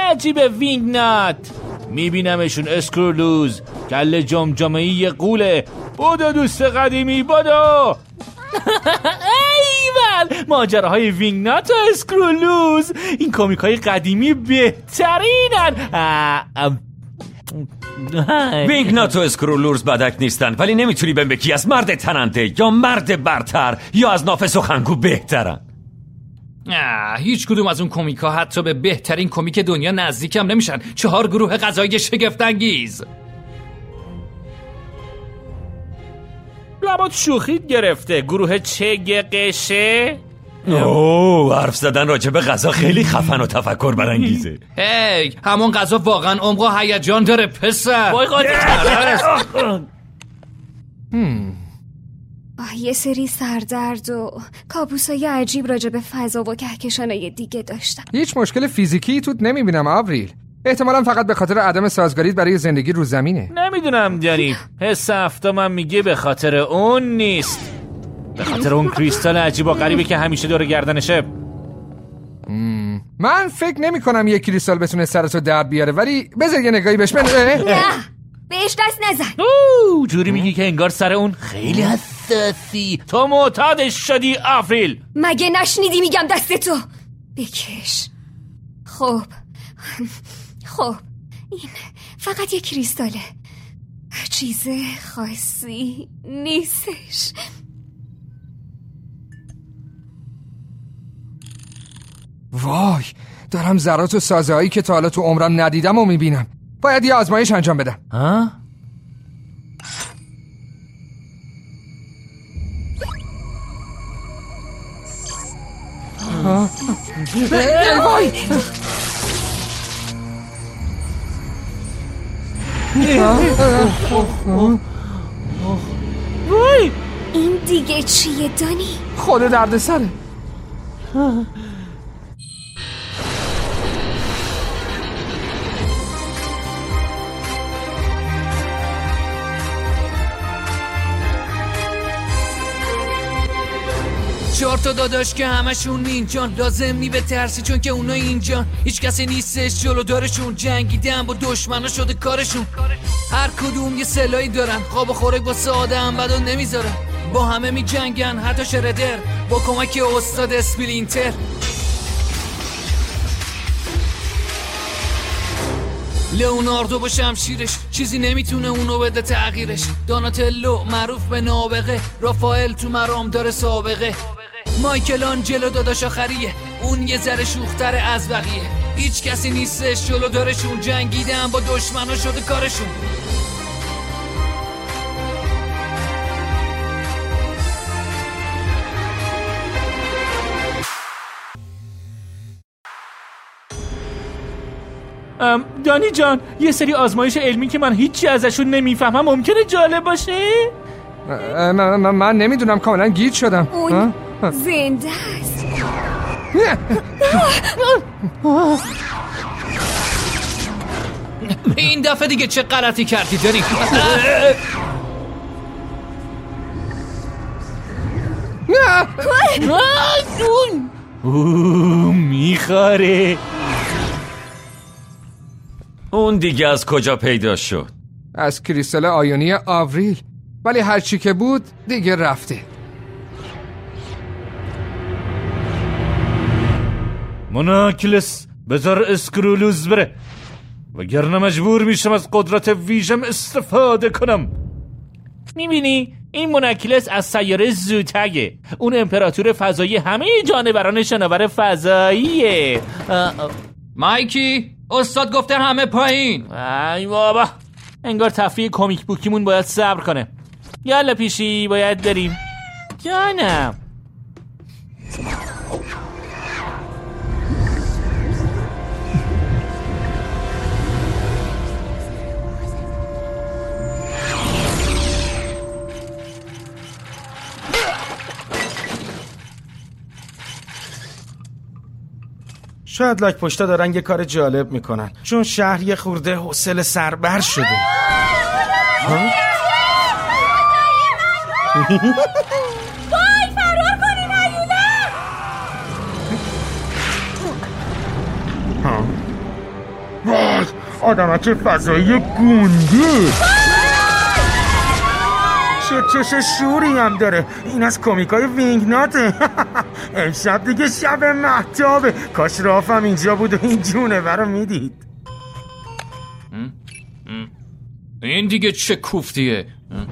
عجیبه وینگنات. میبینمشون اسکرولوز، کل جمجمه‌ای یه قوله. بودو دوست قدیمی بودو. ایول ماجراهای وینگنات و اسکرولوز، این کمیک‌های قدیمی بهترینن. وینگنات و اسکرولوز بدک نیستن، ولی نمیتونی بهم بگی از مرد تننده یا مرد برتر یا از ناف سخنگو بهترن. هیچ کدوم از اون کمیک‌ها حتی به بهترین کمیک دنیا نزدیکم نمیشن. 4 گروه غذایی شگفت‌انگیز. لبات شوخیت گرفته. گروه چه قشه؟ حرف زدن راجع به غذا خیلی خفن و تفکر برانگیزه. هی همون غذا واقعا عمق و هیجان داره پسر. وای قاطی یه سری سردرد و کابوسای عجیب راجع به فضا و کهکشانای دیگه داشتم. هیچ مشکل فیزیکی توت نمیبینم آوریل. احتمالاً فقط به خاطر عدم سازگاریت برای زندگی رو زمینه. نمیدونم دانی، حس هفتمم میگه به خاطر اون نیست، به خاطر اون کریستال عجیب و غریبی که همیشه دور گردنشه. من فکر نمی کنم یک کریستال بتونه سرتو درد بیاره، ولی بذار یه نگاهی بهش. نه بهش دست نزن. جوری میگی که انگار سر اون خیلی حساسی. تو معتادش شدی آفریل. مگه نشنیدی میگم دستتو بکش. خب این فقط یک کریستاله، چیز خاصی نیستش. وای دارم ذرات و سازه هایی که تا حالا تو عمرم ندیدم و میبینم. باید یه آزمایش انجام بدم. ها؟ وای وای این دیگه چیه دانی؟ خود درد سره. چهار تا داداش که همشون نینجان، لازم نی به ترسی چون که اونا اینجان. هیچ کسی نیستش جلو دارشون، جنگیدن با دشمنا شده کارشون. هر کدوم یه سلاحی دارن، خواب و خوراک واسه آدم بدو نمیذارن. با همه می جنگن حتی شردر با کمک استاد اسپلینتر. لئوناردو با شمشیرش چیزی نمیتونه اونو بده تغییرش. داناتلو معروف به نابغه، رافائل تو مرام داره سابقه. مایکل آنجلو داداش آخریه، اون یه ذره شوختر از بقیه. هیچ کسی نیستش جلو دارشون، جنگیدن با دشمنا شده کارشون. دانی جان، یه سری آزمایش علمی که من هیچی ازشون نمیفهمم ممکنه جالب باشه؟ من نمیدونم، کاملا گیج شدم. اون زنده است. این دفعه دیگه چه غلطی کردی داری؟ میخواره. اون دیگه از کجا پیدا شد؟ از کریستال آیونی آوریل، ولی هر چی که بود دیگه رفته. مناکلس بذار اسکرولوز بره، وگرنه مجبور میشم از قدرت ویژم استفاده کنم. میبینی این مناکلس از سیاره زوتگه، اون امپراتور فضایی همه جانوران شناور فضاییه. مایکی استاد گفته همه پایین. ای بابا، انگار تفریح کمیک بوکیمون باید صبر کنه. یالا پیشی باید بریم. جانم. شاید لاک پشتا دارن یه کار جالب میکنن، چون شهر یه خورده حوصله سربر شده. وای فرار کنین هیولا. آدمک فضایی گونده. چه شوری هم داره. این از کمیکای وینگناته. امشب دیگه شب مهتابه. کاش رافم اینجا بود و این جونور رو میدید. این دیگه چه کوفتیه؟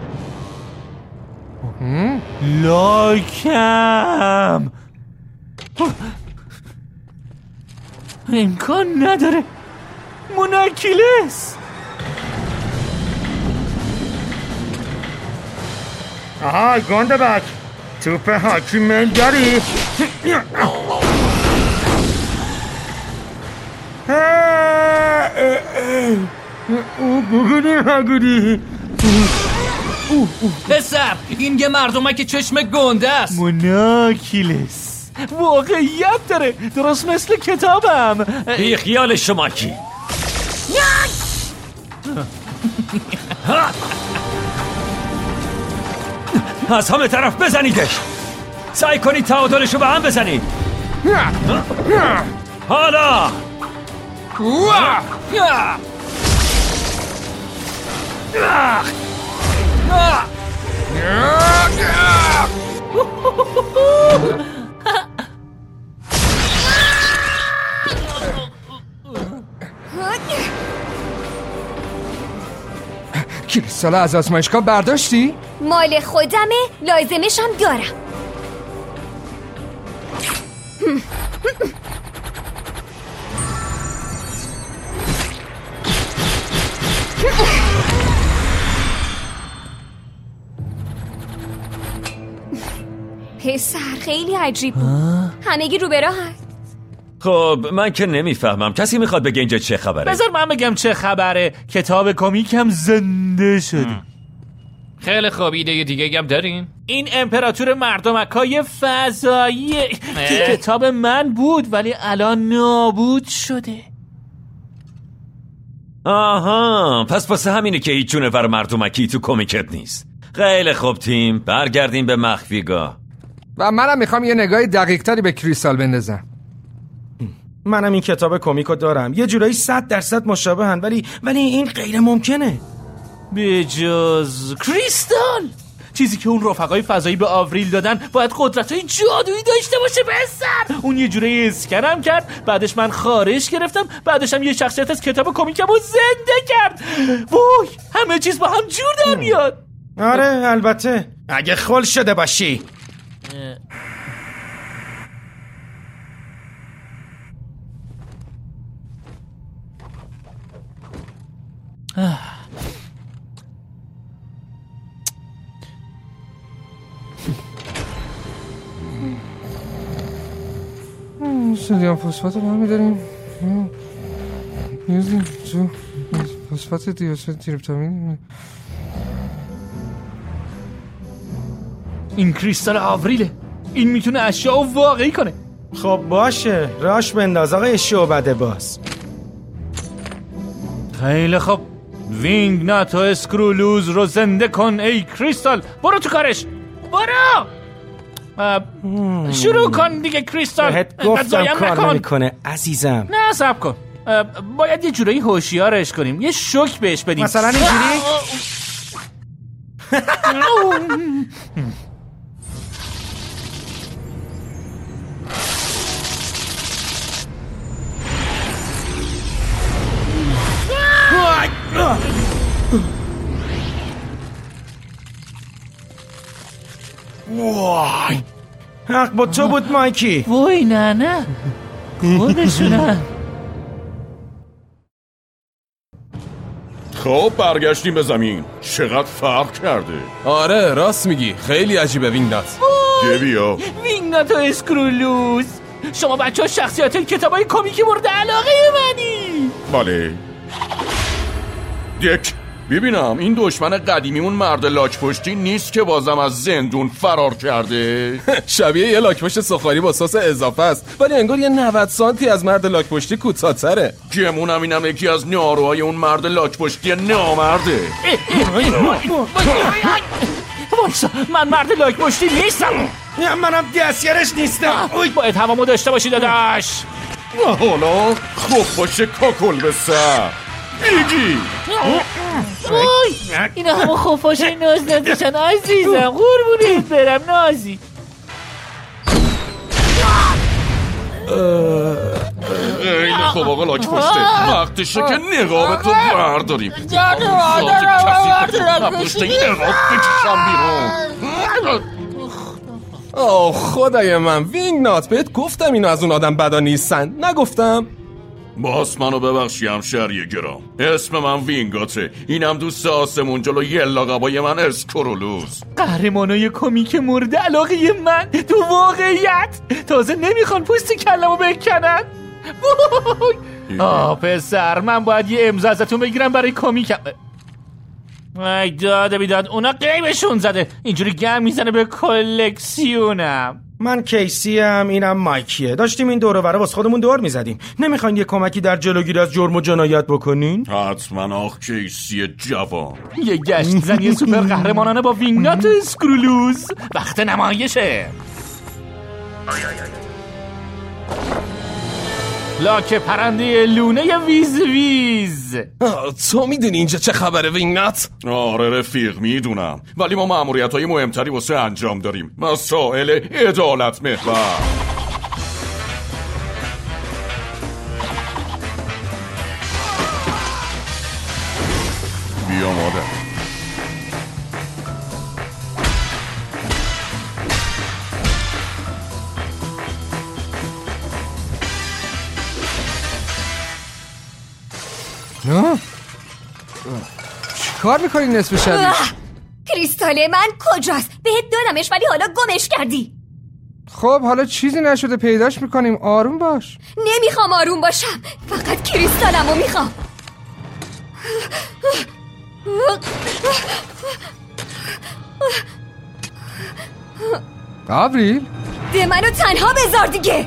لاکم امکان نداره. موناکیلس. آهای گنده بک، توپ هاکی میل داری؟ گوگودی پسر این یه مردمک چشم گنده است. موناکیلس واقعیت داره، درست مثل کتابم. بی خیال شما کی؟ از همه طرف بزنیدش. سعی کنید تعادلشو به هم بزنید. حالا کریستال از آزمایشگاه برداشتی؟ مال خودمه، لازمش هم دارم. پسر خیلی عجیب بود. همگی رو به راه هست. خب من که نمیفهمم. کسی میخواد بگه اینجا چه خبره؟ بذار من بگم چه خبره. کتاب کمیکم زنده شده. خیلی خوب، ایده دیگه هم دارین؟ این امپراتور مردمکای فضایی که کتاب من بود ولی الان نابود شده. آها، پس واسه همینه که هیچ جونور مردمکی تو کمیکت نیست. خیلی خوب تیم، برگردیم به مخفیگاه. و منم میخوام یه نگاه دقیق تری به کریستال بندازم. منم این کتاب کمیکو دارم. یه جورایی 100% مشابهن ولی این غیر ممکنه. به جز کریستال، چیزی که اون رفقای فضایی به آوریل دادن باید قدرتای جادویی داشته باشه. بسر اون یه جوری اسکنم کرد، بعدش من خارش گرفتم، بعدش هم یه شخصیت از کتاب کمیکم رو زنده کرد. وای همه چیز با هم جور در میاد. آره البته اگه خل شده باشی. سدیم فسفات رو برمیداریم میزیم تو فسفات دیوکسید تریپتامین. این کریستال آوریله. این میتونه اشیاء رو واقعی کنه. خب باشه، راش بنداز آقای شعبده باز. خیلی خب، وینگنات و اسکرولوز رو زنده کن ای کریستال. برو تو کارش، برو. شروع کن دیگه کریستال. بهت گفتم کار نمیکنه عزیزم. نه صبر کن، باید یه جورایی هوشیارش کنیم، یه شوک بهش بدیم. مثلا اینجوری. وای حق با تو بود مایکی. وای نه خودشونن. خب برگشتیم به زمین. چقدر فرق کرده. آره راست میگی، خیلی عجیبه وینگنات. بیا وینگنات و اسکرولوز، شما بچه ها شخصیت کتابای کمیکی مورد علاقه منی. بله دک، ببینم این دشمن قدیمیمون مرد لاک‌پشتی نیست که بازم از زندون فرار کرده. شبیه یه لاک‌پشت سوخاری با سس اضافه است، ولی انگار یه 90 سانتی از مرد لاک‌پشتی کوتاه‌تره. گمونم اینم یکی از نیاروهای اون مرد لاک‌پشتی نامرده. وایسا، من مرد لاک‌پشتی نیستم. منم دستیارش نیستم. باید هوامو داشته باشی داداش. و حالا خوب باشه کاکل به سر. میگی؟ وای اینا همه خفاشای نازنازشن عزیزم، قربونت برم نازی. خیلی خوب آقا لاک پشته، وقتشه که نقاب تو برداریم. پشته این نقاب بکشم بیرون. آه خدای من، وینگنات بهت گفتم اینا از اون آدم بدا نیستن، نگفتم؟ باز منو ببخشی همشهری گرام، اسم من وینگاته، اینم دوست آسمون جلو یه لقبای من اسکرولوز. قهرمانای کمیک مورد علاقه من تو واقعیت تازه نمیخوان پوست کلمو بکنن. پسر من باید یه امضا ازتون بگیرم برای کمیکم. ای داده بیداد، اونا قیبشون زده، اینجوری گم میزنه به کلکسیونم. من کیسی ام، اینم مایکیه. داشتیم این دور و بره واسه خودمون دور میزدیم. نمیخواین یه کمکی در جلوگیری از جرم و جنایت بکنین؟ حتما آخ کیسی جوان. یه گشت زنی سوپر قهرمانانه با وینگنات و اسکرولوز، وقت نمایشه. لاک پرنده لونه ویز ویز. تو میدونی اینجا چه خبره وینگنات؟ آره رفیق میدونم، ولی ما مأموریت‌های مهمتری واسه انجام داریم. مسائل عدالت محور. بیا مادر. چی کار میکنی نصف شبی؟ کریستال من کجاست؟ بهت دادمش ولی حالا گمش کردی. خب حالا چیزی نشده پیداش میکنیم، آروم باش. نمیخوام آروم باشم، فقط کریستالمو میخوام. گابریل ده منو تنها بذار دیگه.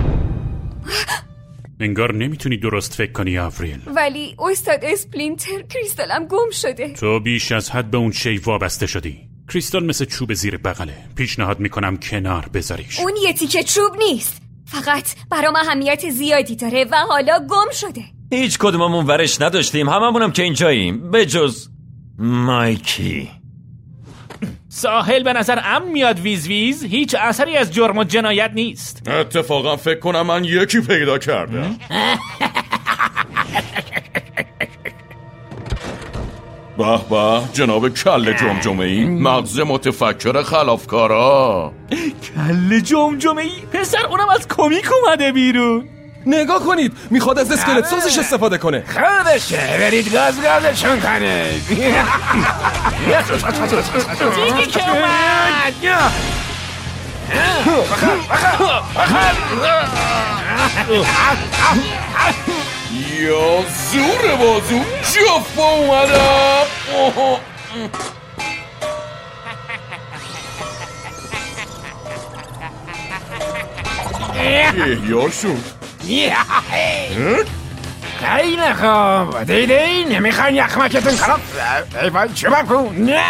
انگار نمیتونی درست فکر کنی آوریل. ولی استاد اسپلینتر، کریستالم گم شده. تو بیش از حد به اون شی وابسته شدی. کریستال مثل چوب زیر بغله، پیشنهاد میکنم کنار بذاریش. اون یه تیکه چوب نیست، فقط برام اهمیت زیادی داره و حالا گم شده. هیچ کدوممون ورش نداشتیم، هممونم که اینجاییم به جز مایکی. ساحل به نظر امن میاد ویز ویز، هیچ اثری از جرم و جنایت نیست. اتفاقا فکر کنم من یکی پیدا کردم. به به جناب کل جمجمه‌ای، مغز متفکر خلافکارا. کل جمجمه‌ای؟ پسر اونم از کمیک اومده بیرون. نگاه کنید، میخواد از اسکلت سازش استفاده کنه. خودشه، برید گازشون کنید. دیگه که اومد. یا زور بازو جفت اومدم. یا شد خیلی خوب، دیدی؟ نمیخواین یخمکتون خراب ایوان چه بکن؟ نه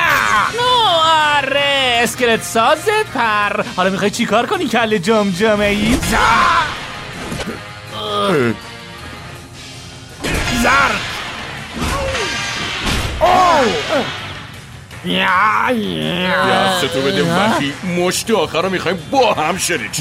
آره اسکلت سازت پر. حالا میخوای چی کار کنی کل جمجمه‌ای؟ زر دستتو بده وقتی مشت آخر رو میخوایم با هم شریک.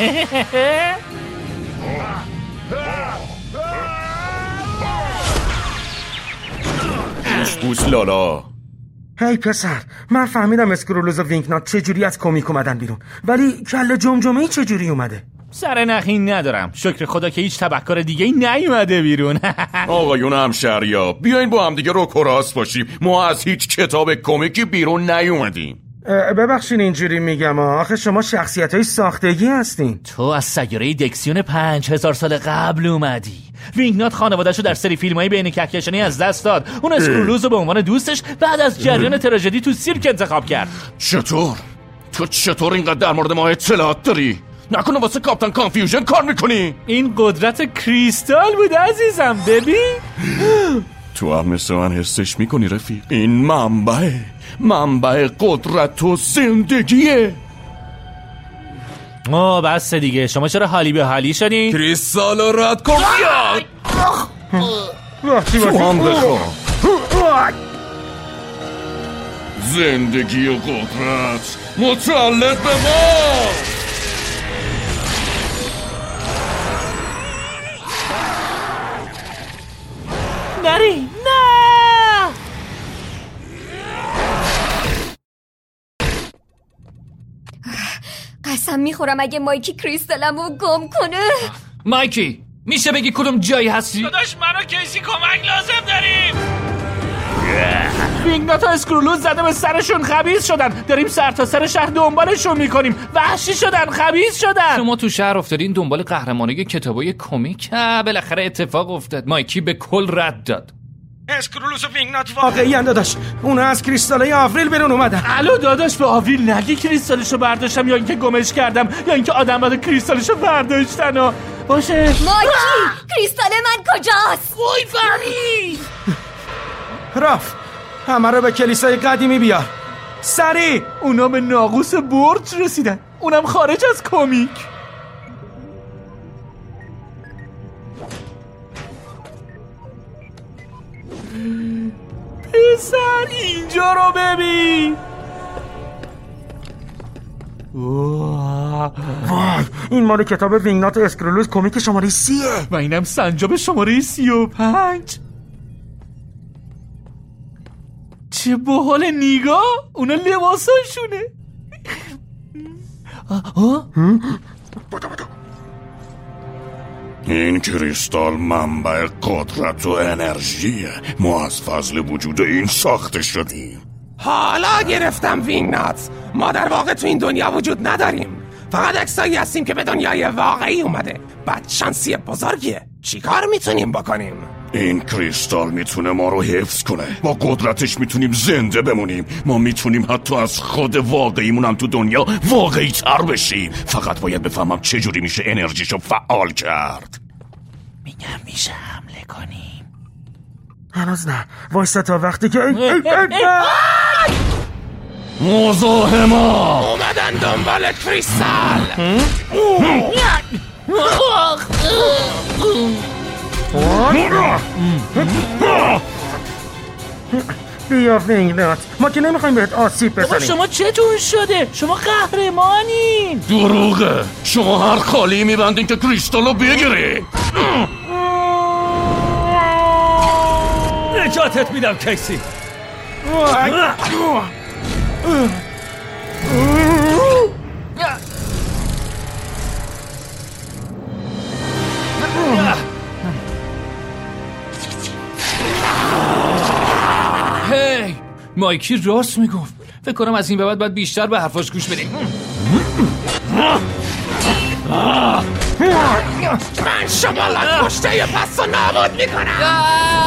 بوس لالا. هی پسر، من فهمیدم اسکرولوز و وینگنات چجوری از کمیک اومدن بیرون، ولی کله جمجمه‌ای چجوری اومده؟ سر نخی ندارم، شکر خدا که هیچ تبهکار دیگه ای نیومده بیرون. آقایون همشهریا بیاین با هم دیگه رو کراس باشیم، ما از هیچ کتاب کمیکی بیرون نیومدیم. ببخشین اینجوری میگم، آخه شما شخصیت‌های ساختگی هستین. تو از سیاره دکسیون 5000 سال قبل اومدی. وینگنات خانواده‌شو در سری فیلم‌های بین کهکشانی از دست داد. اون اسکرولوز رو به عنوان دوستش بعد از جریان تراژدی تو سیرک انتخاب کرد. چطور؟ تو چطور اینقدر در مورد ما اطلاعات داری؟ نکنه واسه کاپتان کانفیوژن کار میکنی؟ این قدرت کریستال بود عزیزم، ببین. تو هم مثل من حسش میکنی رفیق؟ این منبع قدرت و زندگیه. بس دیگه، شما چرا حالی به حالی شدین؟ کریستال رو رد کن. تو هم بخور. زندگی و قدرت متعلق به ما. نری نه. قسم میخورم اگه مایکی کریستالمو گم کنه. مایکی میشه بگی کدوم جایی هستی؟ داداش من و کیسی کمک لازم داریم. وینگنات و اسکرولوز زده به سرشون، خبیث شدن. داریم سر تا سر شهر دنبالشون میکنیم. وحشی شدن، خبیث شدن. شما تو شهر افتادین دنبال قهرمانای کتابای کمیک. بالاخره اتفاق افتاد. مایکی به کل رد داد. اسکرولوس و وینگنات واقعی ان داداش. اونا از کریستالای آوریل بیرون اومدن. الو داداش، به آوریل نگی کریستالشو برداشتم یا اینکه گمش کردم یا اینکه آدم بعد کریستالشو برداشتن و باشه. مایکی کریستال من کجاست؟ وای فرید. راف همه رو به کلیسای قدیمی بیار سریع. اونا به ناقوس برج رسیدن، اونم خارج از کمیک. پسر اینجا رو ببین. وای این مال کتاب وینگنات و اسکرولوس کمیک شماره 30 و اینم سنجاب شماره 35. چه باحال. نیگا اونا لباساشونه. این کریستال منبع قدرت و انرژیه. ما از فضل وجود این ساخته شدیم. حالا گرفتم وینگنات. ما در واقع تو این دنیا وجود نداریم، فقط اکسایی هستیم که به دنیای واقعی اومده. بعد شانسی بزرگیه. چیکار میتونیم بکنیم؟ این کریستال میتونه ما رو حفظ کنه. با قدرتش میتونیم زنده بمونیم. ما میتونیم حتی از خود واقعیمون هم تو دنیا واقعی تر بشیم. فقط باید بفهمم چجوری میشه انرژیشو فعال کرد. میگم میشه حمله کنیم. هنوز نه، وایستا تا وقتی که مزاحما اومدن دنبال کریستال. بیا وینگنات، ما که نمیخوایم بهت آسیب بزنیم. شما چطور شده؟ شما قهرمانین. دروغه. شما هر خالی میبندین که کریستالو بگیری. نجاتت میدم کیسی. هی مایکی راست میگفت. فکر کنم از این به بعد باید بیشتر به حرفاش گوش بدیم. من شما را کشته پس و نابود میکنم.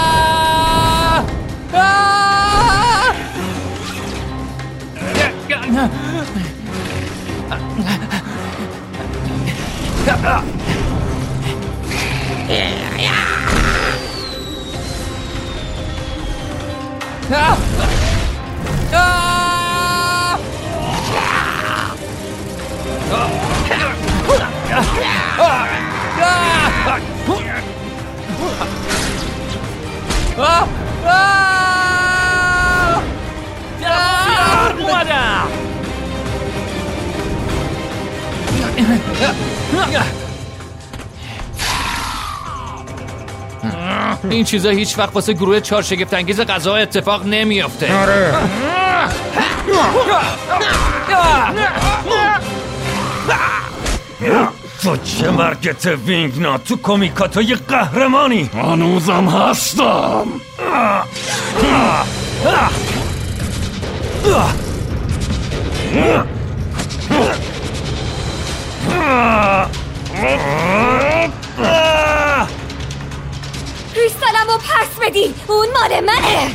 این چیزا هیچ وقت واسه گروه 4 شگفت انگیز غذا اتفاق نمیافته. آره. تو چه مرگت وینگنات؟ تو کمیکاتای قهرمانی. هنوزم هستم. کریستالمو پس بدی، اون مال منه.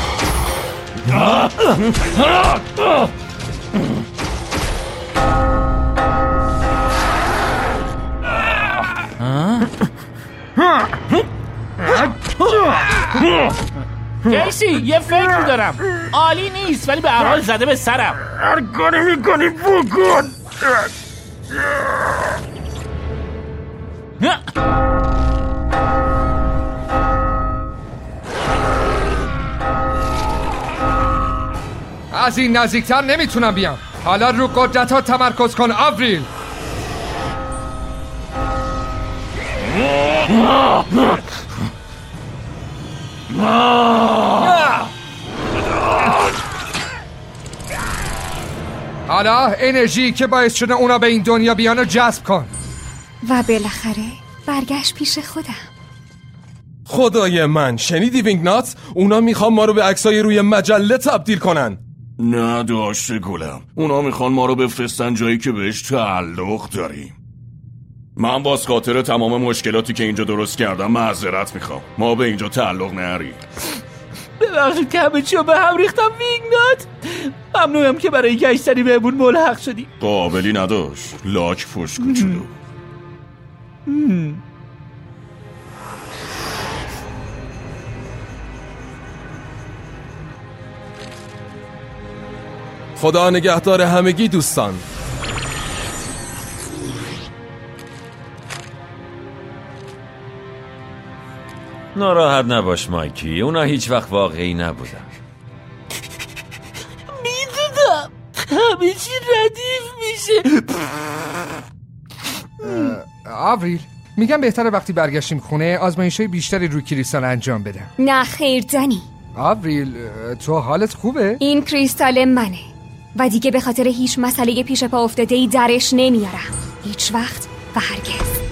کیسی یه فکر دارم. عالی نیست ولی به هر حال زده به سرم. هر کاری میکنی بکن. از این نزدیکتر نمیتونم بیام. حالا رو قدرت ها تمرکز کن آوریل. حالا انرژی که باعث شده اونا به این دنیا بیان رو جذب کن. و بالاخره برگشت پیش خودم. خدای من، شنیدی وینگنات؟ اونا میخوان ما رو به عکسای روی مجله تبدیل کنن. نداشته گلم، اونا میخوان ما رو بفرستن جایی که بهش تعلق داریم. من باز خاطر تمام مشکلاتی که اینجا درست کردم معذرت میخوام. ما به اینجا تعلق نریم. ببخشید که همه چی رو به هم ریختم وینگنات. ممنونم که برای گشتنی بهمون ملحق شدی. قابلی نداشت، لاک پشت کوچولو. خدا نگهدار همگی دوستان. ناراحت نباش مایکی، اونا هیچ وقت واقعی نبودن. میدونم همه چی ردیف میشه. آوریل، میگم بهتره وقتی برگشتیم خونه آزمایش‌های بیشتری روی کریستال انجام بدم. نه خیر دنی. آوریل، تو حالت خوبه؟ این کریستال منه و دیگه به خاطر هیچ مسئله پیش پا افتاده‌ای درش نمیارم. هیچ وقت و هرگز.